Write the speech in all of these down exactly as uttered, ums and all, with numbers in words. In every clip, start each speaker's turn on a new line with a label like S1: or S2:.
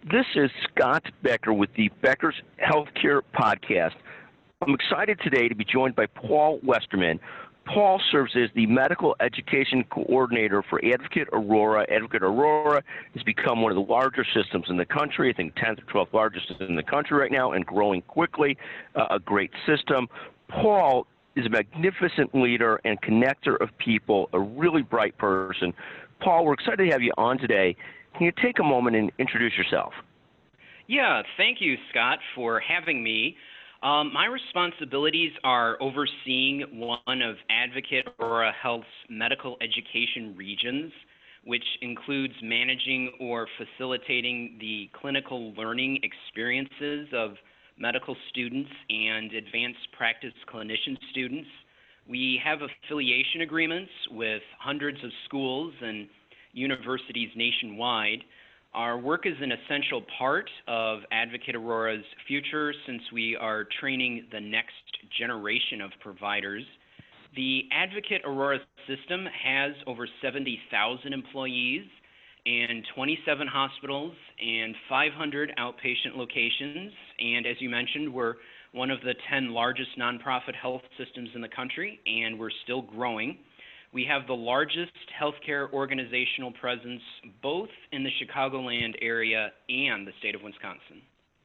S1: This is Scott Becker with the Becker's Healthcare Podcast. I'm excited today to be joined by Paul Westerman. Paul serves as the Medical Education Coordinator for Advocate Aurora. Advocate Aurora has become one of the larger systems in the country, I think tenth or twelfth largest in the country right now, and growing quickly, uh, a great system. Paul is a magnificent leader and connector of people, a really bright person. Paul, we're excited to have you on today. Can you take a moment and introduce yourself?
S2: Yeah, thank you, Scott, for having me. Um, my responsibilities are overseeing one of Advocate Aurora Health's medical education regions, which includes managing or facilitating the clinical learning experiences of medical students and advanced practice clinician students. We have affiliation agreements with hundreds of schools and universities nationwide. Our work is an essential part of Advocate Aurora's future since we are training the next generation of providers. The Advocate Aurora system has over seventy thousand employees and twenty-seven hospitals and five hundred outpatient locations. And as you mentioned, we're one of the ten largest nonprofit health systems in the country, and we're still growing. We have the largest healthcare organizational presence both in the Chicagoland area and the state of Wisconsin.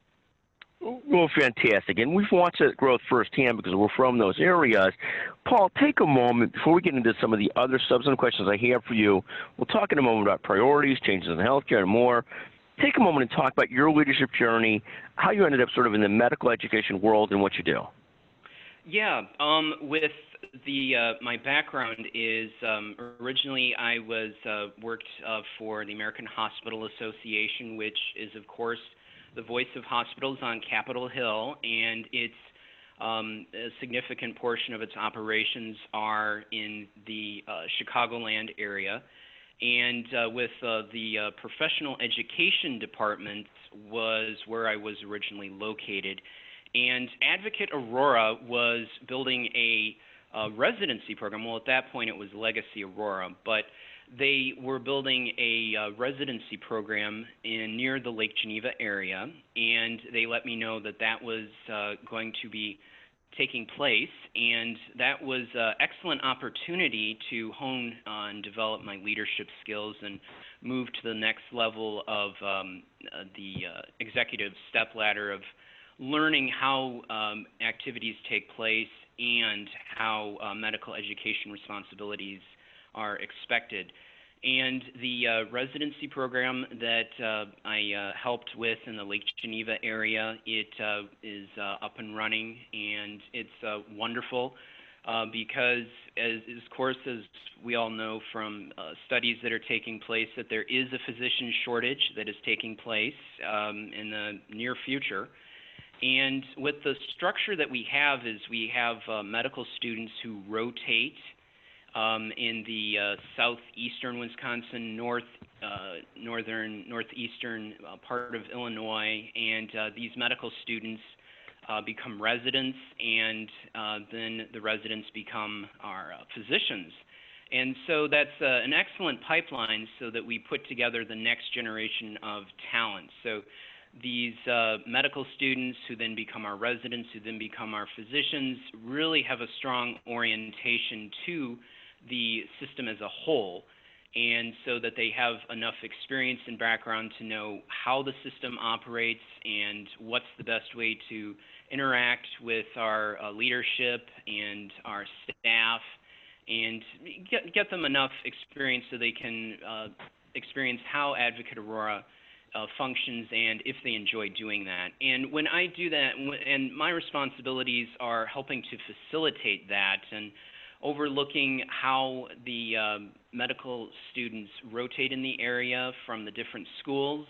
S1: Well, fantastic. And we've watched that growth firsthand because we're from those areas. Paul, take a moment before we get into some of the other substantive questions I have for you. We'll talk in a moment about priorities, changes in healthcare, and more. Take a moment and talk about your leadership journey, how you ended up sort of in the medical education world and what you do.
S2: Yeah, um, with the uh, my background is um, originally I was uh, worked uh, for the American Hospital Association, which is of course the voice of hospitals on Capitol Hill, and its um, a significant portion of its operations are in the uh, Chicagoland area. And uh, with uh, the uh, professional education department was where I was originally located. And Advocate Aurora was building a uh, residency program. Well, at that point it was Legacy Aurora, but they were building a uh, residency program in near the Lake Geneva area, and they let me know that that was uh, going to be taking place, and that was an excellent opportunity to hone uh, and develop my leadership skills and move to the next level of um, uh, the uh, executive step ladder of learning how um, activities take place and how uh, medical education responsibilities are expected. And the uh, residency program that uh, I uh, helped with in the Lake Geneva area, it uh, is uh, up and running, and it's uh, wonderful uh, because, as, of course, as we all know from uh, studies that are taking place, that there is a physician shortage that is taking place um, in the near future. And with the structure that we have is we have uh, medical students who rotate um, in the uh, southeastern Wisconsin, north, uh, northern, northeastern uh, part of Illinois, and uh, these medical students uh, become residents, and uh, then the residents become our uh, physicians. And so that's uh, an excellent pipeline so that we put together the next generation of talent. So these uh, medical students who then become our residents, who then become our physicians, really have a strong orientation to the system as a whole, and so that they have enough experience and background to know how the system operates and what's the best way to interact with our uh, leadership and our staff, and get, get them enough experience so they can uh, experience how Advocate Aurora Uh, functions and if they enjoy doing that. And when I do that, and my responsibilities are helping to facilitate that and overlooking how the um, medical students rotate in the area from the different schools.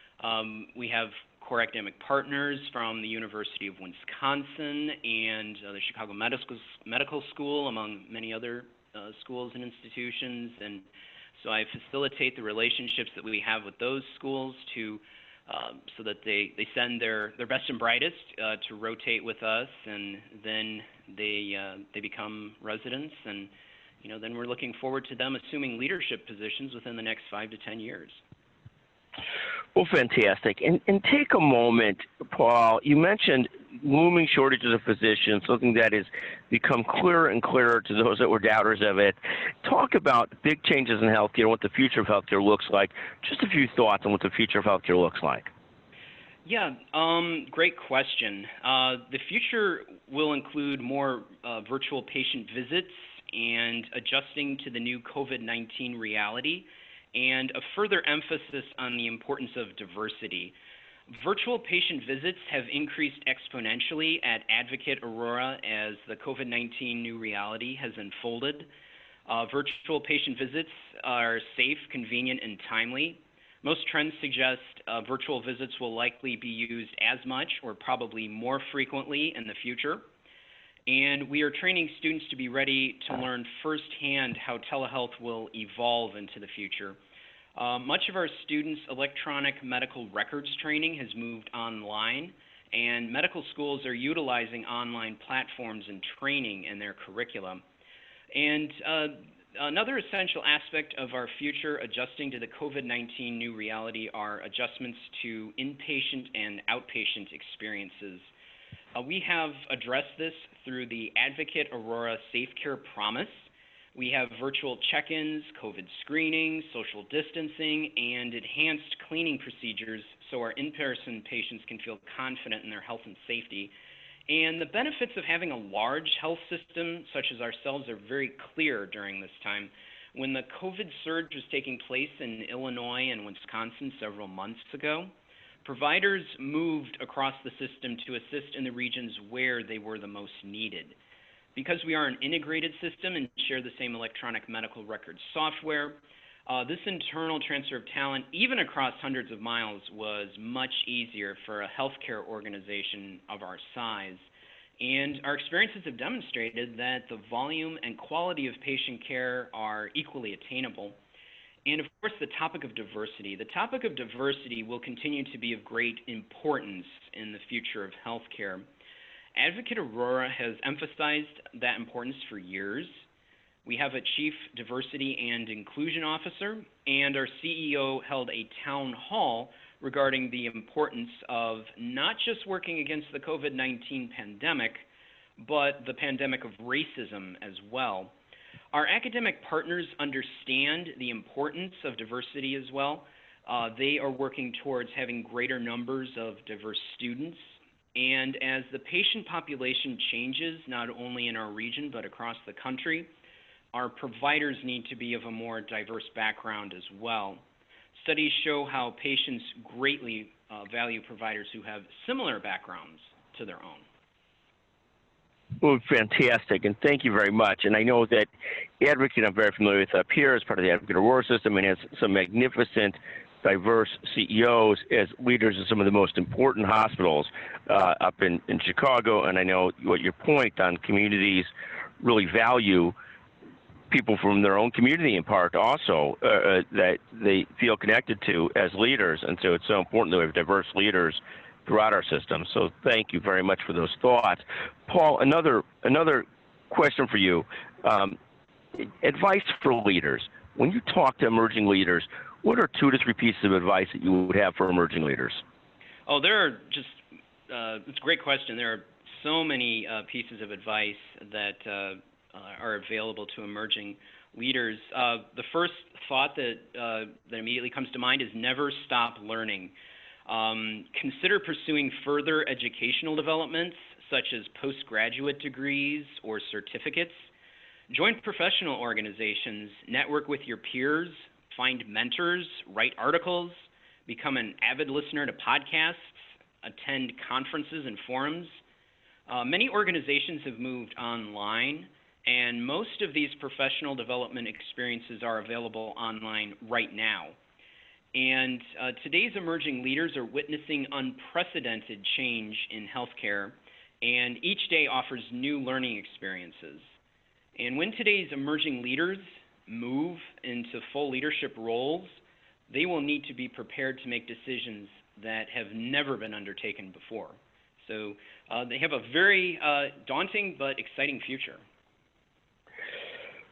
S2: Um, we have core academic partners from the University of Wisconsin and uh, the Chicago Medical, Medical School, among many other uh, schools and institutions. And so I facilitate the relationships that we have with those schools to, um, so that they, they send their, their best and brightest uh, to rotate with us, and then they, uh, they become residents, and you know, then we're looking forward to them assuming leadership positions within the next five to ten years.
S1: Well, fantastic. And, and take a moment, Paul. You mentioned looming shortages of physicians, something that has become clearer and clearer to those that were doubters of it. Talk about big changes in healthcare, what the future of healthcare looks like. Just a few thoughts on what the future of healthcare looks like.
S2: Yeah, um, great question. Uh, the future will include more uh, virtual patient visits and adjusting to the new COVID nineteen reality, and a further emphasis on the importance of diversity. Virtual patient visits have increased exponentially at Advocate Aurora as the COVID nineteen new reality has unfolded. Uh, virtual patient visits are safe, convenient, and timely. Most trends suggest uh, virtual visits will likely be used as much or probably more frequently in the future. And we are training students to be ready to learn firsthand how telehealth will evolve into the future. Uh, much of our students' electronic medical records training has moved online, and medical schools are utilizing online platforms and training in their curriculum. And uh, another essential aspect of our future adjusting to the COVID nineteen new reality are adjustments to inpatient and outpatient experiences. Uh, we have addressed this through the Advocate Aurora Safe Care Promise. We have virtual check-ins, COVID screening, social distancing, and enhanced cleaning procedures so our in-person patients can feel confident in their health and safety. And the benefits of having a large health system such as ourselves are very clear during this time. When the COVID surge was taking place in Illinois and Wisconsin several months ago, providers moved across the system to assist in the regions where they were the most needed. Because we are an integrated system and share the same electronic medical records software, uh, this internal transfer of talent, even across hundreds of miles, was much easier for a healthcare organization of our size. And our experiences have demonstrated that the volume and quality of patient care are equally attainable. And of course, the topic of diversity. The topic of diversity will continue to be of great importance in the future of healthcare. Advocate Aurora has emphasized that importance for years. We have a Chief Diversity and Inclusion Officer, and our C E O held a town hall regarding the importance of not just working against the COVID nineteen pandemic, but the pandemic of racism as well. Our academic partners understand the importance of diversity as well. Uh, they are working towards having greater numbers of diverse students. And as the patient population changes, not only in our region but across the country, our providers need to be of a more diverse background as well. Studies show how patients greatly uh, value providers who have similar backgrounds to their own.
S1: Well, fantastic, and thank you very much. And I know that Advocate, I'm very familiar with up here as part of the Advocate Aurora system, and has some magnificent, diverse C E Os as leaders of some of the most important hospitals uh, up in, in Chicago. And I know what your point on communities really value people from their own community in part also uh, that they feel connected to as leaders. And so it's so important that we have diverse leaders throughout our system. So thank you very much for those thoughts. Paul, another another question for you. Um, advice for leaders. When you talk to emerging leaders, what are two to three pieces of advice that you would have for emerging leaders?
S2: Oh, there are just, uh, it's a great question. There are so many uh, pieces of advice that uh, uh, are available to emerging leaders. Uh, the first thought that, uh, that immediately comes to mind is never stop learning. Um, consider pursuing further educational developments such as postgraduate degrees or certificates. Join professional organizations, network with your peers, find mentors, write articles, become an avid listener to podcasts, attend conferences and forums. Uh, many organizations have moved online, and most of these professional development experiences are available online right now. And uh, today's emerging leaders are witnessing unprecedented change in healthcare, and each day offers new learning experiences. And when today's emerging leaders move into full leadership roles, they will need to be prepared to make decisions that have never been undertaken before. So uh, they have a very uh, daunting but exciting future.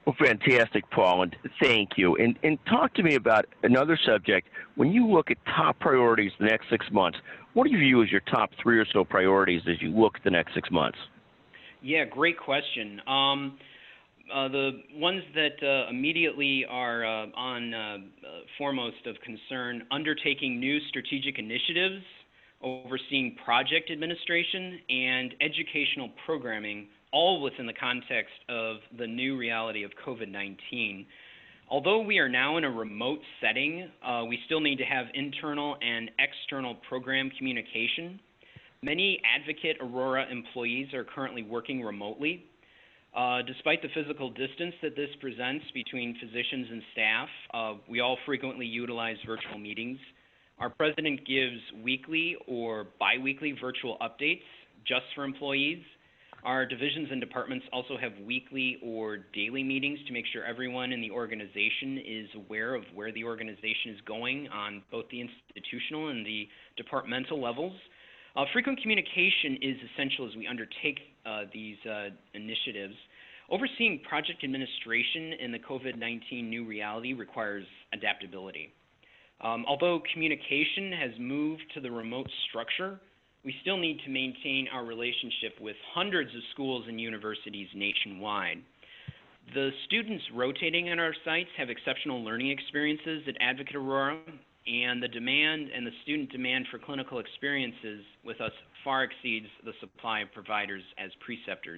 S1: Well, fantastic, Paul, and thank you. And, and talk to me about another subject. When you look at top priorities the next six months, what do you view as your top three or so priorities as you look at the next six months?
S2: Yeah, great question. Um, uh, the ones that uh, immediately are uh, on uh, uh, foremost of concern, undertaking new strategic initiatives, overseeing project administration, and educational programming, all within the context of the new reality of COVID nineteen. Although we are now in a remote setting, uh, we still need to have internal and external program communication. Many Advocate Aurora employees are currently working remotely. Uh, despite the physical distance that this presents between physicians and staff, uh, we all frequently utilize virtual meetings. Our president gives weekly or biweekly virtual updates just for employees. Our divisions and departments also have weekly or daily meetings to make sure everyone in the organization is aware of where the organization is going on both the institutional and the departmental levels. Uh, frequent communication is essential as we undertake uh, these uh, initiatives. Overseeing project administration in the COVID nineteen new reality requires adaptability. Um, although communication has moved to the remote structure, we still need to maintain our relationship with hundreds of schools and universities nationwide. The students rotating at our sites have exceptional learning experiences at Advocate Aurora, and the demand and the student demand for clinical experiences with us far exceeds the supply of providers as preceptors.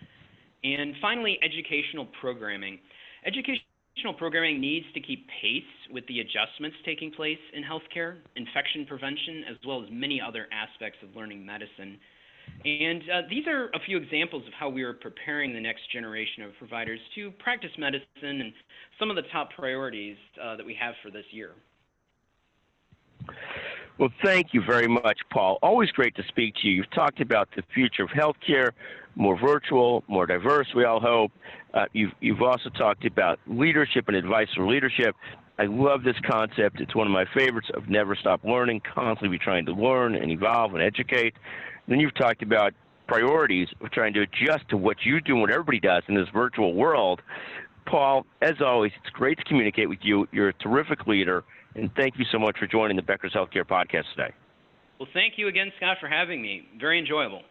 S2: And finally, educational programming. Education Educational programming needs to keep pace with the adjustments taking place in healthcare, infection prevention, as well as many other aspects of learning medicine. And uh, these are a few examples of how we are preparing the next generation of providers to practice medicine and some of the top priorities uh, that we have for this year.
S1: Well, thank you very much, Paul. Always great to speak to you. You've talked about the future of healthcare, more virtual, more diverse, we all hope. Uh, you've, you've also talked about leadership and advice for leadership. I love this concept. It's one of my favorites of never stop learning, constantly be trying to learn and evolve and educate. And then you've talked about priorities of trying to adjust to what you do and what everybody does in this virtual world. Paul, as always, it's great to communicate with you. You're a terrific leader, and thank you so much for joining the Becker's Healthcare Podcast today.
S2: Well, thank you again, Scott, for having me. Very enjoyable.